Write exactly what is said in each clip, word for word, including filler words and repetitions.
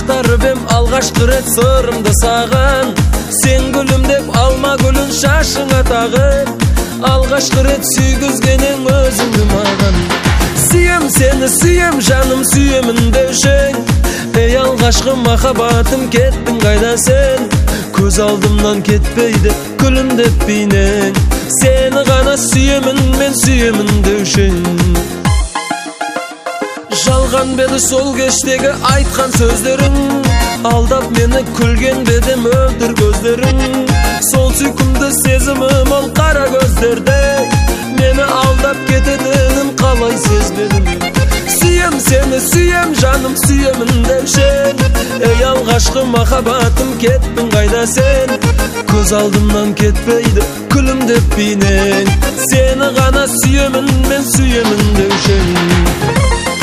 Актарып эм алгачкы рет сырымды саган. Сен гүлүм деп алма гүлүн шашыңа тагып, алгачкы рет сүйгүзгенең өзүңдү маган. Сүйем сени, сүйем жаным, сүйемин деушең. Эй алгачкы махаббатым, кеттиң кайда сен? Көз алдымдан кетпейди күлүмдеп бейнең. Сени гана сүйемин, мен сүйемин деушең. Жалган беди сол кештеги айткан сөздөрүң, алдап мени күлген бедим өлтүр көздөрүң. Сол сүйкүмдү сезимим ол кара көздөрдө, мени алдап кететинин калай сезбедим. Сүйем сени, сүйем жаным, сүйемин деушең. Эй алгачкы махаббатым, кеттиң кайда сен? Көз алдымдан кетпейди күлүмдеп бейнең. Сени гана сүйемин, мен сүйемин деушең.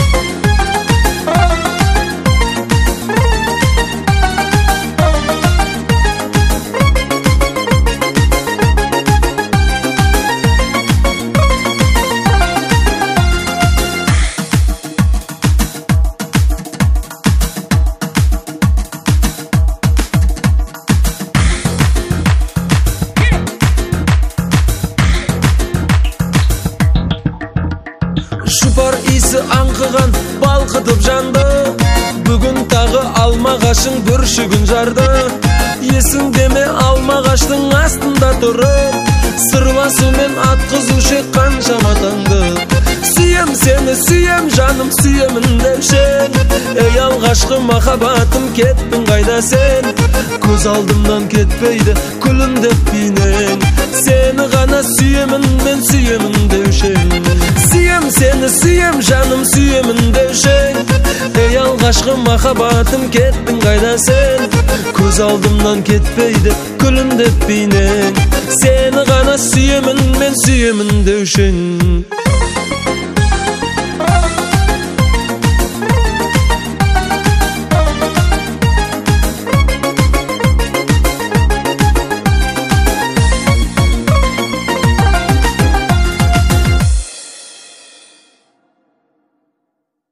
Шупар иси аңкыган балкытып жанды, бүгүн тагы алмагашың бүршүгүн жарды. Эсиңдеме алмагаштың астында туруп, сырласумен аткызушы канчама таңды. Сүйем сени, сүйем жаным, сүйемин деушең. Эй алгачкы махаббатым, кеттиң кайда сен? Көз алдымдан кетпейди күлүмдеп бейнең. Сени гана сүйемин, мен сүйемин деушең. Сүйем сени, сүйем жаным, сүйемин деушең. Эй алгачкы махаббатым, кеттиң кайда сен? Көз алдымдан кетпейди күлүмдеп бейнең. Сени гана сүйемин, мен сүйемин деушең.